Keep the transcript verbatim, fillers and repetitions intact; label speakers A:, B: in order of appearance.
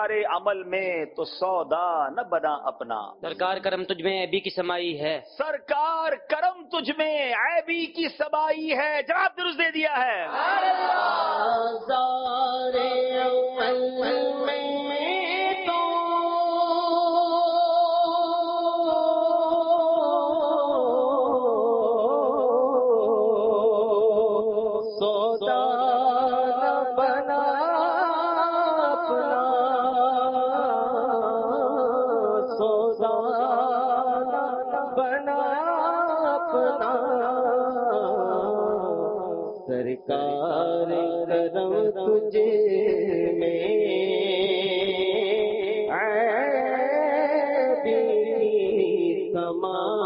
A: सरकार अमल में तो सौदा न बना अपना।
B: सरकार करम तुझ में ऐबी की समाई है,
A: सरकार करम तुझ में ऐबी की समाई है। जवाब दुरुस्त दे दिया है।
C: सरकार करम तुझे में ऐबी की समाई